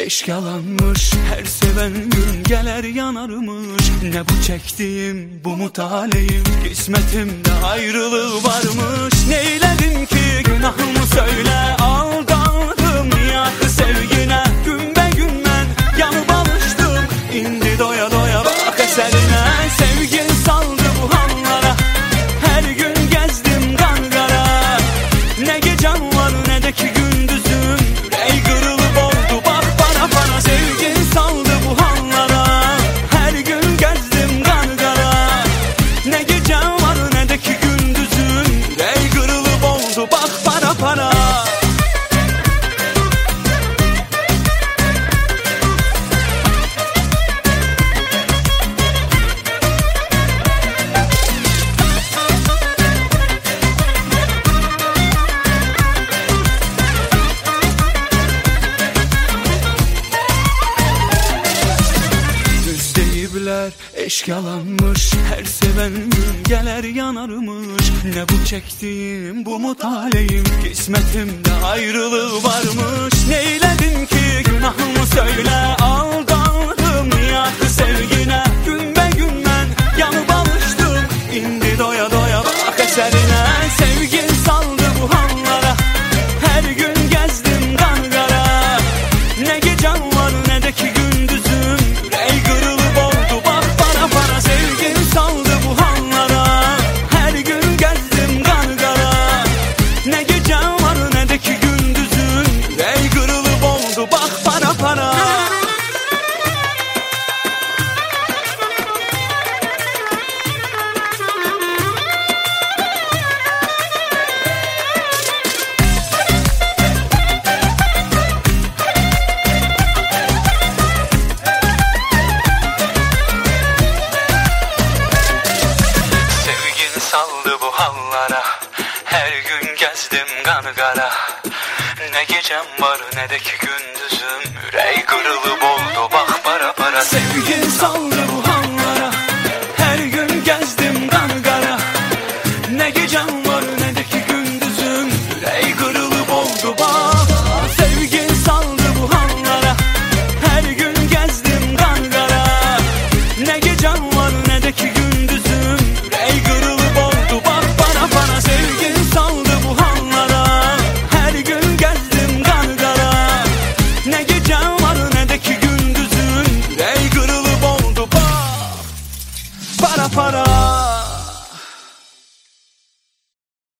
eşk yalanmış. Her seven gün gelir yanarmış. Ne bu çektiğim, bu mu talihim? Kısmetimde ayrılığı varmış. Neyledim ki günahımı söyle, aldandım ya sevgine. Gün be gün ben yanıp alıştım, indi doya doya bak eserine. Sevgin saldı bu hallara, her gün gezdim Gargara. Ne gecem var ne de ki gündüzüm, ey kırılıp oldu bak bana bana. Sevgin saldı bu hallara, her gün gezdim Gargara. Ne gecem var ne de ki gündüzüm, ey kırılıp oldu bak para para. Eşk yalanmış, her seven gün gelir yanarmış. Ne bu çektiğim, bu mu talihim? Kısmetimde ayrılığı varmış. Neyledim ki günahımı söyle, aldandım ya sevgine. Gün be gün ben yanıp alıştım, indi doya doya bak eserine. Sevgin saldı bu hallara, her gün gezdim Gargara. Ne gecem var ne de ki gündüzüm, ey kırılıp oldu bak bana bana. Sevgin saldı bu hallara, her gün gezdim Gargara. Ne gecem var ne de ki gündüzüm, ey kırılıp oldu bak para para. Saldı bu hallara, her gün gezdim Gargara. Ne gecem var ne de ki gündüzüm, yüreği kırılıp oldu bak para para. Sevgin saldı bu hallara, her gün gezdim Gargara. Ne gecem var ne de ki gündüzüm, yüreği kırılıp oldu bak. Sevgin saldı bu hallara, her gün gezdim Gargara. Ne gecem var ne de ki gündüzüm, yüreği kırılıp oldu bak bana bana. Sevgin saldı bu hallara, her gün gezdim Gargara. Ne gecem var ne de ki gündüzüm, yüreği kırılıp oldu bak para para.